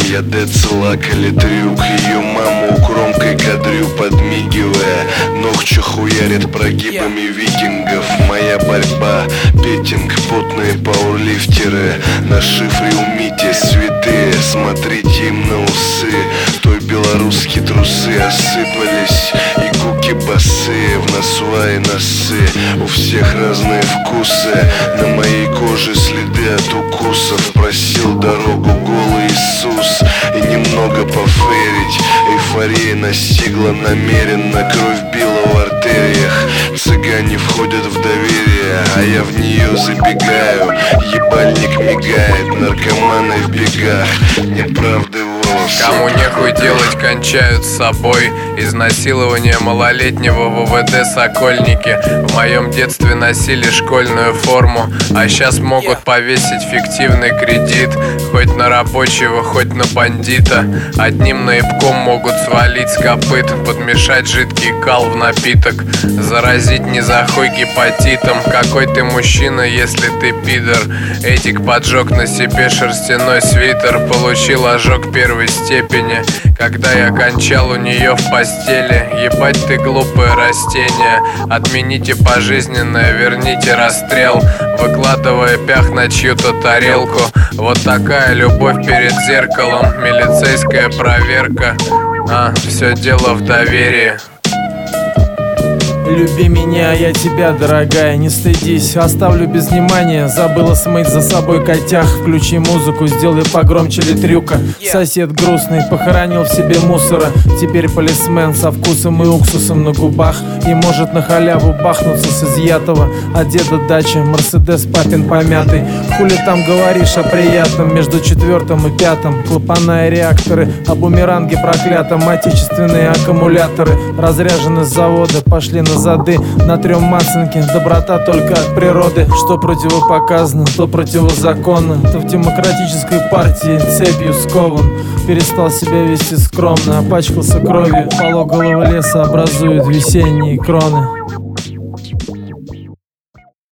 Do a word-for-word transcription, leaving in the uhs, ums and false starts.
Я децелакали трюк, ее маму кромкой кадрю подмигивая. Ногчу хуярит прогибами викингов. Моя борьба, петинг, потные пауэрлифтеры. На шифре у Мити святые, смотрите им на усы. Той белорусские трусы осыпались, и куки босые в насваи носы. У всех разные вкусы, на моей коже следы от укусов. Просил дорогу голый Иисус и немного поферить. Эйфория настигла намеренно, кровь била в артериях. Цыгане входят в доверие, а я в нее забегаю. Ебальник мигает, наркоманы в бегах. Неправды волосы. Кому нехуй делать, кончают с собой. Изнасилование малолетнего в ВВД Сокольники. В моем детстве носили школьную форму, а сейчас могут повесить фиктивный кредит. Хоть на рабочего, хоть на бандита. Одним наебком могут свалить с копыт, подмешать жидкий кал в напиток, заразить незахуй гепатитом. Какой ты мужчина, если ты пидор? Эдик поджег на себе шерстяной свитер, получил ожог первой степени, когда я кончал у нее в постели. Ебать ты глупое растение. Отмените пожизненное, верните расстрел, выкладывая пях на чью-то тарелку. Вот такая любовь перед зеркалом, милицейская проверка. А, все дело в доверии. Люби меня, я тебя, дорогая, не стыдись. Оставлю без внимания, забыла смыть за собой котях. Включи музыку, сделай погромче литрюка. Сосед грустный, похоронил в себе мусора. Теперь полисмен со вкусом и уксусом на губах. И может на халяву бахнуться с изъятого от деда дачи, Мерседес папин помятый. Хули там говоришь о приятном между четвертым и пятым? Клапана и реакторы, а бумеранге проклятом. Отечественные аккумуляторы разряжены с завода, пошли на зады, натрем мацанки. Доброта только от природы. Что противопоказано, то противозаконно. То в демократической партии цепью скован. Перестал себя вести скромно, опачкался кровью. Пологового леса образуют весенние кроны.